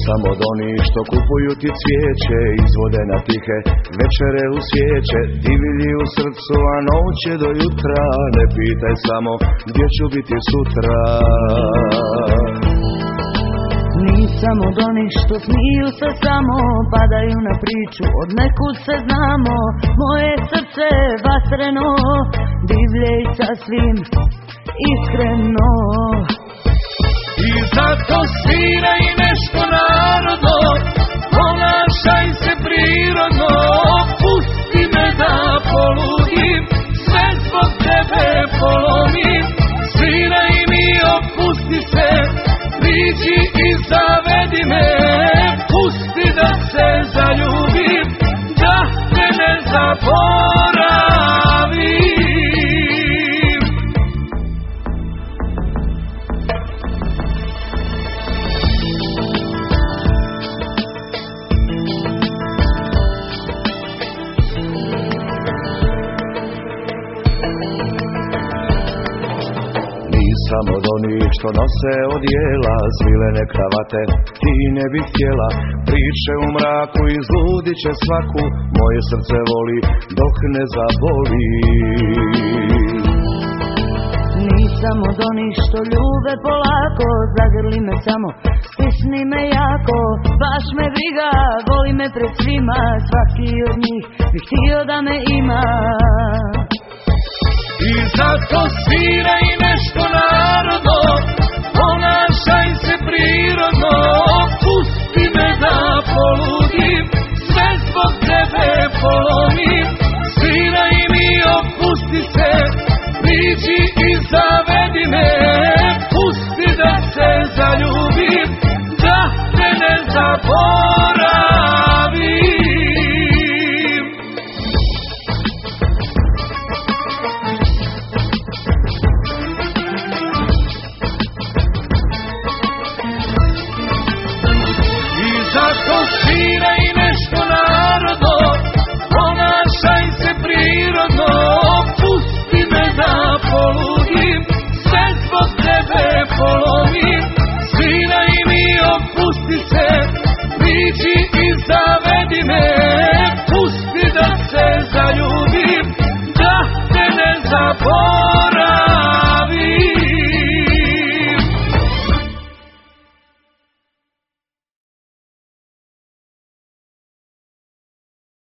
Nisam od onih što kupuju ti cvijeće, izvode na tihe večere u svijeće, divlji u srcu, a noć je do jutra. Ne pitaj samo gdje ću biti sutra. Nisam od onih što smiju se samo, padaju na priču, od nekud se znamo. Moje srce vatreno, divlje i sasvim iskreno. I zato sviraj nešto narodno, ponašaj se prirodno. Pusti me da poludim, sve zbog tebe polomim. Sviraj mi, opusti se, priđi i zavedi me. Pusti da se zaljubim, da te ne zaboravim. Nisam od onih što nose odjela, svilene kravate ti ne bih htjela. Priče u mraku izludit će svaku, moje srce voli dok ne zaboli. Nisam od onih što ljube polako, zagrli me samo, stisni me jako. Baš me briga, voli me pred svima, svaki od njih bih htio da me ima. I zato sviraj nešto narodno, ponašaj se prirodno. Pusti me da poludim, sve zbog tebe polomim. Sviraj mi, opusti se, priđi i zavedi me. Pusti da se zaljubim, da te ne zaboravim. Zato sviraj nešto narodno, ponašaj se prirodno. Pusti me da poludim, sve zbog tebe polomim. Sviraj mi, opusti se,